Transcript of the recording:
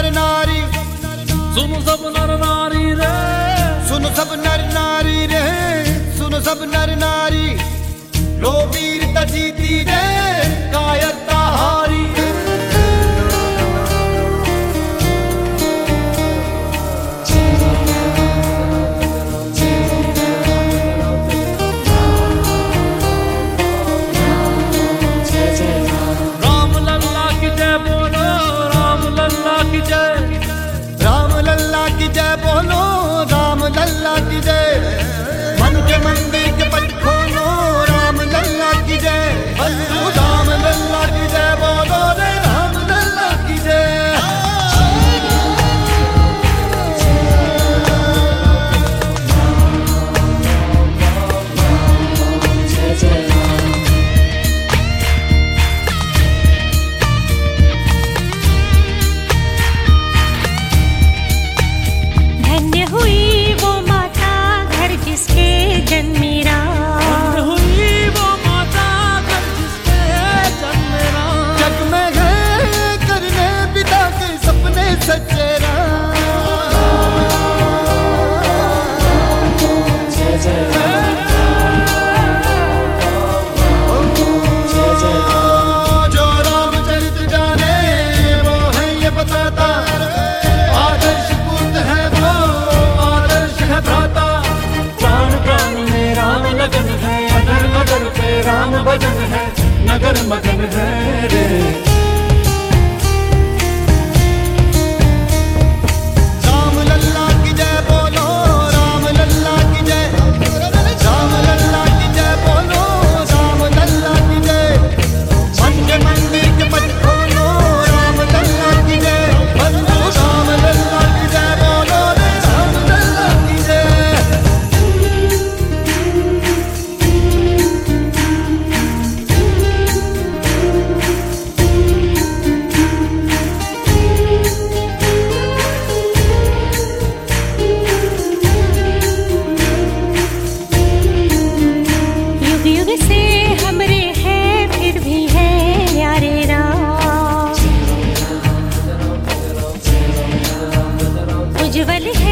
नर नारी, सुनो सब नर नारी रे, सुनो सब नर नारी रे, सुनो सब नर नारी। लो वीरता जीती रे, कायरता हारी। राम लल्ला की जय बोलो, राम लल्ला की जय, राम लल्ला की जय बोलो, राम लल्ला की जय। मन के मंदिर के पट खोलो, राम लल्ला की जय। राम लल्ला की जय बोलो रे, राम लल्ला की जय। धन्य हुई वो माता घर जिसके जन्मी राम, हुई वो माता घर जिसके जन्म राम। जग में है करने पिता के सपने सच्चे राम। जो रामचरित जाने वो है ये बताता, आदर्श पूर्ण है वो, आदर्श है भ्राता। प्राण प्राण में राम लगन है, अगर अगर पे राम भजन है, नगर मगन है रे। राम लल्ला की जय बोलो, राम लल्ला की जय। राम लल्ला की जय बोलो, राम लल्ला की जय। मन के मंदिर के पट खोलो, राम लल्ला की जय। राम लल्ला की जय बोलो रे, राम लल्ला की जय। युग युग से हमरे हैं फिर भी है प्यारे राम। उज्जवल है